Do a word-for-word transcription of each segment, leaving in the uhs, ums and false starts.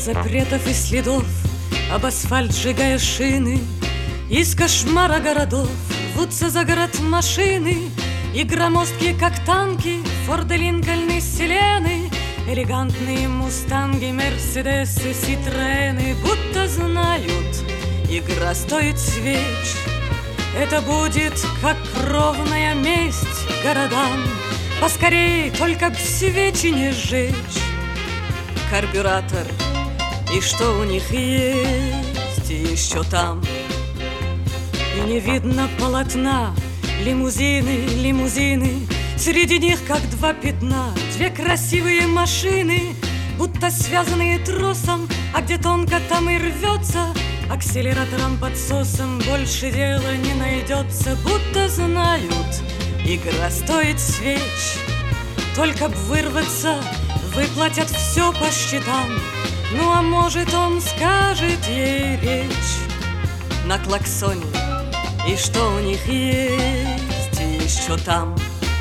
запретов и следов, об асфальт сжигая шины. Из кошмара городов рвутся за город машины, и громоздкие, как танки, Форды, Линкольны, Селены, элегантные мустанги, Мерседесы, Ситроены, будто знают, игра стоит свеч. Это будет как кровная месть городам, поскорей, только б свечи не сжечь. Карбюратор, и что у них есть еще там. И не видно полотна, лимузины, лимузины, среди них как два пятна, две красивые машины, будто связанные тросом, а где тонко, там и рвется. Акселератором, подсосом больше дела не найдется, будто знают, игра стоит свеч. Только б вырваться, выплатят все по счетам. Ну а может, он скажет ей речь на клаксоне, и что у них есть еще там.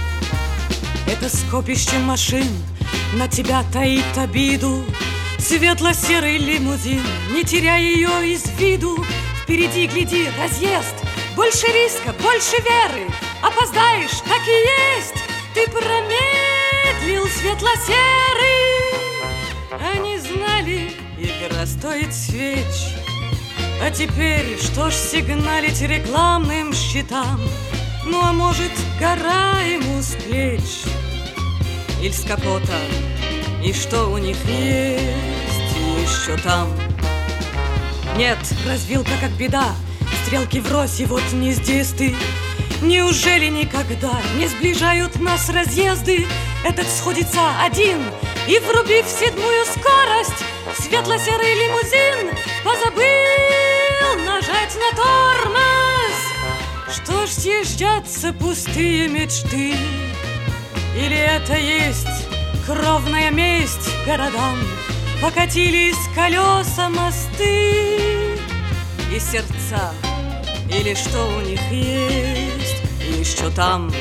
Это скопище машин на тебя таит обиду. Светло-серый лимузин, не теряй ее из виду. Впереди, гляди, разъезд, больше риска, больше веры. Опоздаешь, так и есть, ты промедлил, светло-серый. Они знали, игра стоит свеч. А теперь что ж сигналить рекламным щитам? Ну а может, гора ему с плеч или с капота, и что у них есть еще там? Нет, развилка как беда, стрелки врозь, и вот не здесь ты. Неужели никогда не сближают нас разъезды? Этот сходится один, и, врубив седьмую скорость, светло-серый лимузин позабыл нажать на тормоз. Что ж съезжаться пустые мечты? Или это есть кровная месть городам? Покатились колеса, мосты и сердца, или что у них есть еще там?